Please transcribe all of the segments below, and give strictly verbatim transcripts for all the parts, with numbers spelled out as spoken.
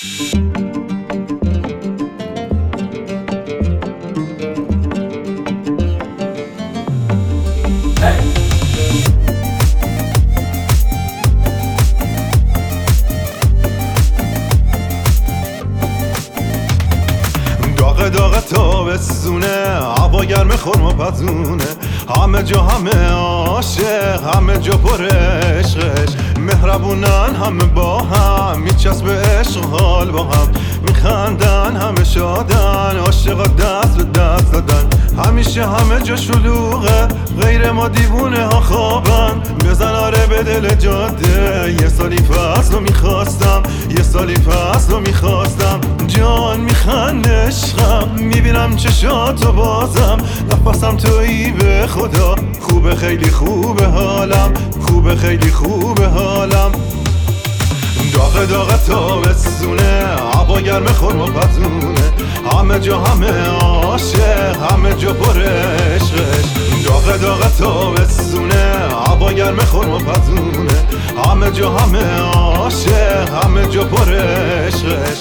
داغ داغ تابستونه، هوا گرم خرما پزونه، همه جا همه عاشق، همه جا پر عشقش، مهربونن همه با هم، میچسب عشق حال با هم، میخندن همه شادن، عاشقا دست به دست دادن، همیشه همه جا شلوغه، غیر ما دیوونه ها خوابن، بزن آره به دل جاده، یه سالی فصل رو میخواستم، یه سالی فصل رو میخواستم، جان میخند عشقم، میبینم چشاتو بازم، نفسم تویی به خدا، خوبه خیلی خوبه حالم، خوبه خیلی خوبه حالم. داغ داغ تابستونه، هوا گرم خرما پزونه، همه جا همه عاشق، همه جا پر عشقش، داغ داغ تابستونه، هوا گرم خرما پزونه، همه جا همه عاشق، همه جا پر عشقش.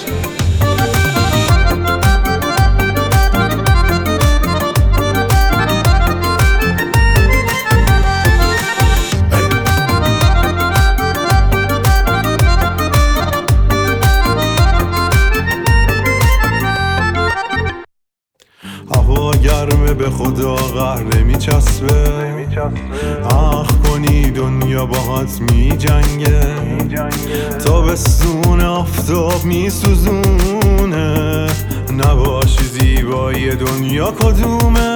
هوا گرمه به خدا قهر نمیچسبه، اخ کنی دنیا باهات میجنگه، تابستون آفتاب میسوزونه، نباشی زیبایی دنیا کدومه،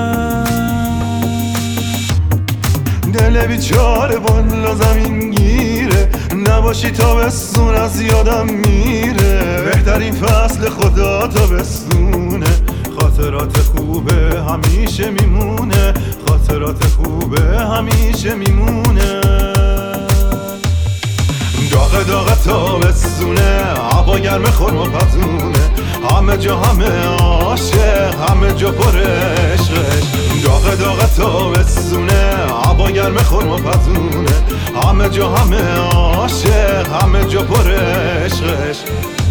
دل بیچاره بالا زمین گیره، نباشی تابستون از یادم میره، بهترین فصل خدا تابستونه، خاطرات خوبه همیشه میمونه، خاطرات خوبه همیشه میمونه. داغ داغ تابستونه، هوا گرم خرما پزونه، همه جا همه عاشق، همه جا پر عشقش، داغ داغ تابستونه، هوا گرم خرما پزونه، همه جا همه عاشق، همه جا پر عشقش.